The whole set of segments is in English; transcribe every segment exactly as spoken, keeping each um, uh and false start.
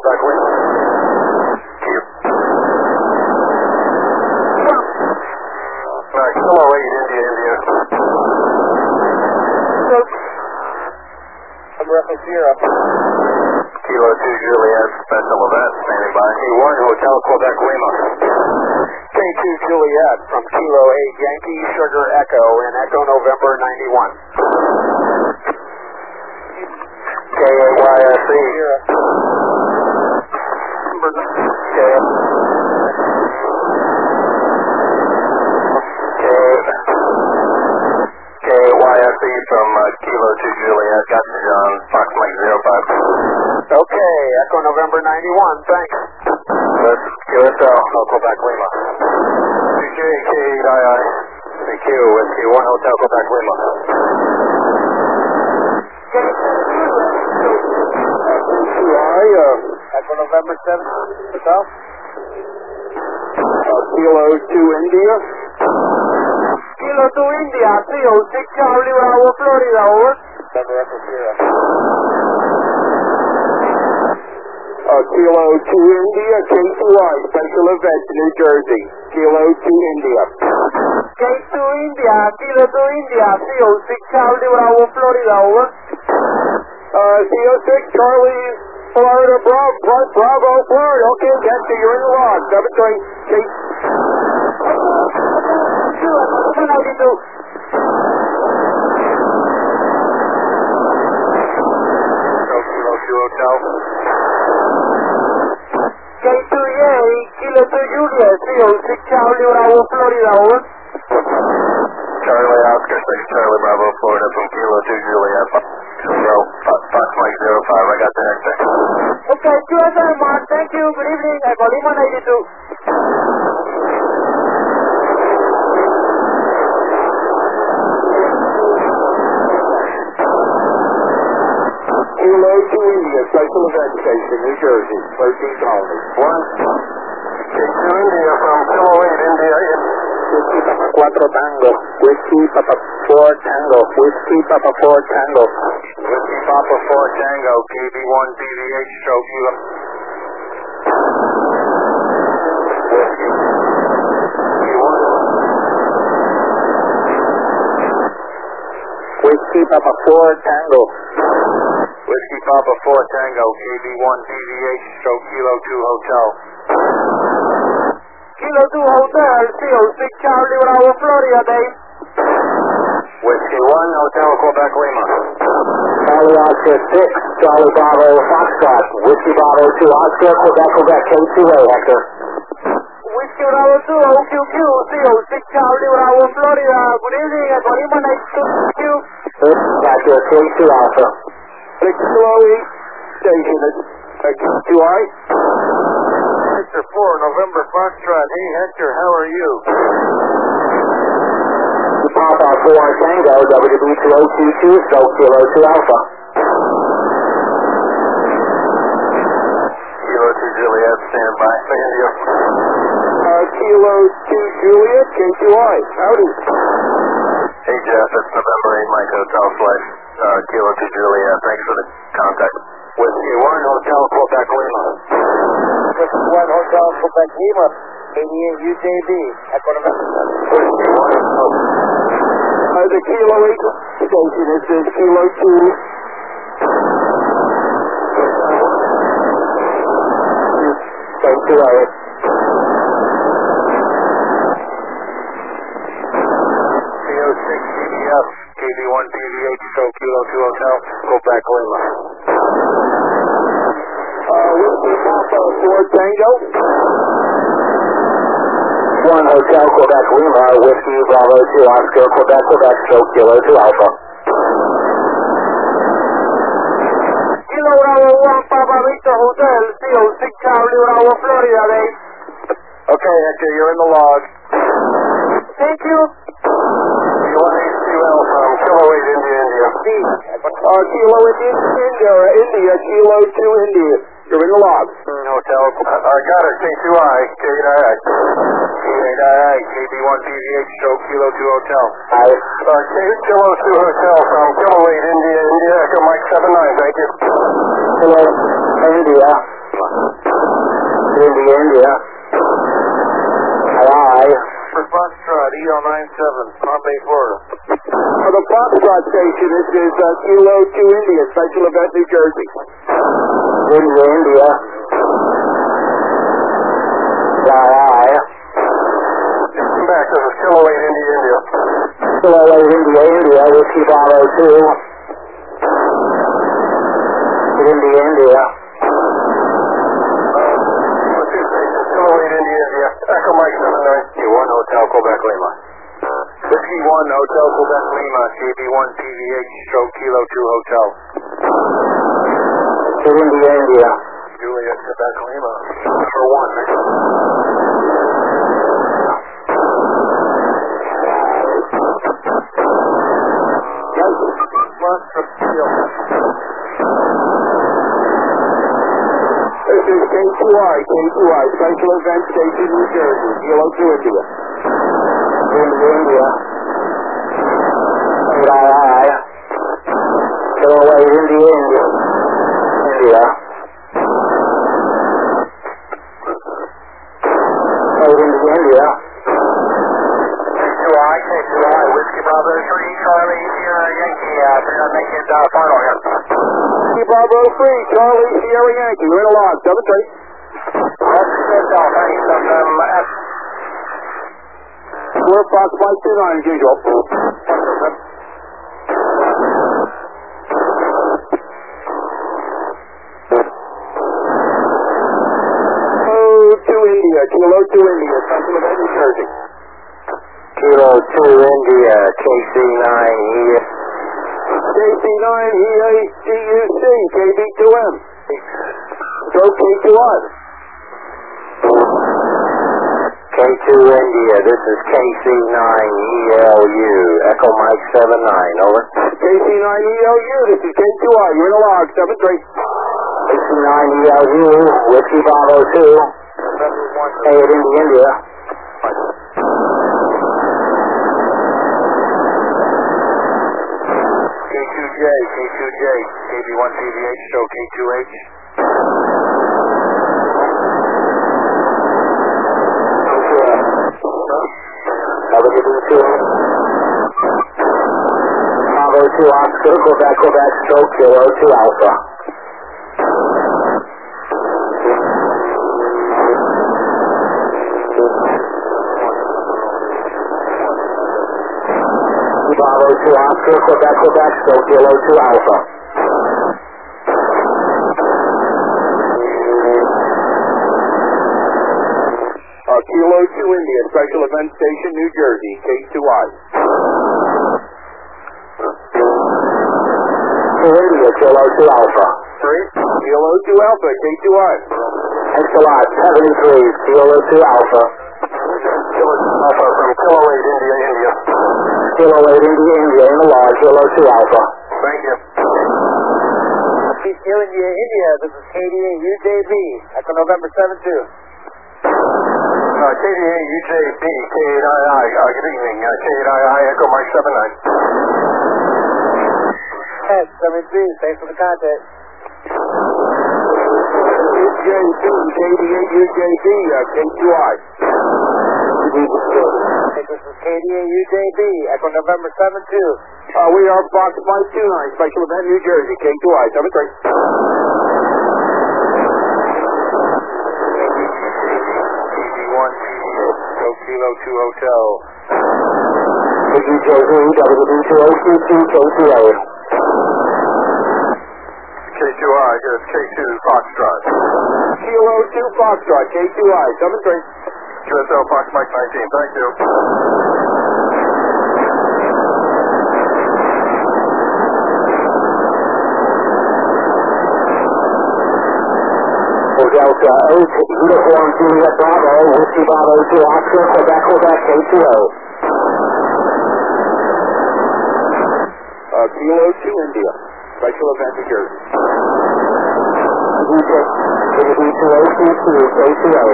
Quebec Lima. Uh, Kilo eight, India, India. I'm reference Sierra. Kilo two, Juliet, special event, standing by. K one, Hotel Quebec Lima. K two, Juliet, from Kilo eight, Yankee, Sugar, Echo, in Echo November ninety-one. K eight, Y S E. Sierra. K eight. K eight, Y S E from uh, Kilo two, Juliet, got you on Fox Mike zero five. Okay, Echo November ninety-one, thanks. Good. Q S L, Quebec Lima. two J, K eight, I I. C Q, Whiskey one, Hotel Quebec Lima. I, uh, Echo November seven, Hotel. Uh, Kilo two, India. Kilo two, India, three oh six, Charlie Bravo, Florida, over. November Echo Sierra. Uh, Kilo two, India, K two I, special event, New Jersey. Kilo two, India. K two, India, Kilo two, India, three oh six, Charlie Bravo, Florida, over. Uh, three oh six, Charlie, Florida, Bravo, Bravo, Florida. Okay, that's you. You're in the log. Seven three, K. two ninety-two. Kilo two, Hotel. K two A, Kilo two, Juliet, three oh six, Charlie Bravo, Florida, over. Charlie Oscar six, Charlie Bravo, Florida, from Kilo two, Juliet. Zero, Fox Mike zero five, I got the next thing. Okay, Q S L Mark, thank you, good evening, Echo Lima ninety-two. Kilo two, India, special event station, New Jersey, thirteen colony. One. K two, India, from Kilo eight, India. Whiskey Papa Cuatro Tango, Whiskey Papa four Tango, Whiskey Papa four Tango. Whiskey Papa four Tango, K B one D V H, stroke Kilo. Whiskey. K one. Whiskey Papa four Tango. Whiskey Papa four Tango, K B one D V H, stroke Kilo two Hotel. Kilo two Hotel, three oh six, Charlie Bravo, Florida, Dave. Whiskey one, Hotel Quebec Lima. Charlie Oscar six, Charlie Bravo, Foxtrot. Whiskey Bravo two, Oscar, Quebec, Quebec, K two A, Hector. Whiskey Bravo two, O Q Q, three oh six, Charlie Bravo, Florida. Good evening, Echo Lima ninety-two. Got your K two Alpha. six two oh eight, station at K two I. Hector four, November Foxtrot. Hey Hector, how are you? Papa four Tango, W B two oh two two, stroke Kilo two Alpha. Kilo two Juliet, stand by. India. Uh, Kilo two Juliet, K two I. Howdy. Hey Jeff, it's November eight, Mike Hotel Flight. Uh, Kilo two Juliet, thanks for the contact. Whiskey one, Hotel Quebec Lima. Whiskey one, Hotel Quebec Lima. eighty-eight U J B. Echo November. Whiskey one, Uh, the Kilo eight station is the Kilo two. Thank you, Eric. C O six D D F, K B one D V H, so Kilo two Hotel, Quebec Lima. Uh, Whiskey Papa four Tango. one Hotel Quebec Lima, Whiskey Bravo two Oscar, Quebec, Quebec, stroke Kilo two Alpha. Kilo Bravo one Papa Victor Hotel, C O six Charlie Bravo, Florida, Dave. Okay, Hector, you're in the log. Thank you. K one H Q L from Kilo eight, India, India. Uh, Kilo India, India, India, Kilo two India. You're in the log. Hotel, uh, I got it, K two I, K eight I I. K eight I I, K B one D V H, stroke Kilo two Hotel. Hi. Uh, K Kilo two Hotel from Kilo eight, India, India, Echo Mike seven nine, thank you. Hello, India. India, India. Aye. For Foxtrot, E L nine seven, Palm Bay, Florida. For the Foxtrot station, this is uh, Kilo two India, Special Event, New Jersey. India, India. Aye. Come back, this is Kilo eight India, India. Kilo eight India, India, Whiskey Bravo two. India, India. Kilo eight India, India. Echo Mike seven nine. Q one Hotel, Quebec, Lima. Whiskey one Hotel, Quebec, Lima. C B one P V H, stroke Kilo two Hotel. India, India. Juliet, Quebec, Lima. Number one. This is K two I, K two I, Special Event Station, New Jersey, Kilo two India. India, India. Aye, aye. Kilo eight India, India. India. eight India, India. K two I, K two I, Whiskey Bravo three, Charlie, Sierra Yankee, uh, they're gonna make it, uh, final here. Whiskey Bravo three, Charlie, Sierra Yankee, we're in a log, seven three. That's good, uh, ninety-seven, um, F. We're Fox Mike two nine, as usual. India, Kilo two India, Special Event, New Jersey. Kilo two India, K C nine E. K C nine E eight G U C, K B two M. Stroke K two I. K two India, this is K C nine E L U, Echo Mike seven nine, over. K C nine E L U, this is K two I, you're in a log, seven three. K C nine E L U, Whiskey Bravo two. eight India, India. K two J, K two J, K B one P V H, show K two H. W B two. Bravo two Oscar, Quebec, Quebec, stroke Kilo two Alpha. Bravo two Oscar, Quebec, Quebec, so Kilo two Alpha. Uh, Kilo two India, Special Event Station, New Jersey, K two I. two India, Kilo two Alpha. Three? Kilo two Alpha, K two I. Thanks a lot, seventy-three, Kilo two Alpha. Alpha from Kilo eight India, India. Kilo eight India, India, in the log, Kilo two Alpha. Thank you. Kilo India, India, this is K D A U J B, Echo November seven two. Uh, K D A U J B, K eight I I, uh, good evening, uh, K eight I I, Echo Mike seven nine. Yes, seventy-three, thanks for the contact. U J B, K D A U J B, uh, K two I. This is K D A U J B, Echo November seven two. Uh, we are Fox Mike two nine, Special Event, New Jersey, K two I, seven three. Kilo two Hotel. W J Z, W B two O C two, K two A. K two I, here's K two Foxtrot. Kilo two Foxtrot, K two I, seven three. Q S L Fox Mike nineteen, thank you. Delta eight, Uniform Juliet Bravo, Whiskey Bravo two Oscar, Quebec, Quebec, K two O. Uh, Kilo two India, Special Event, New Jersey. W B two O C two, K two O.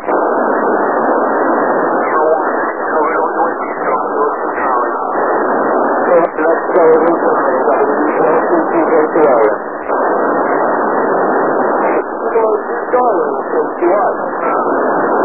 Let's go into W B two O C two, K two O. Charlie, K Q I.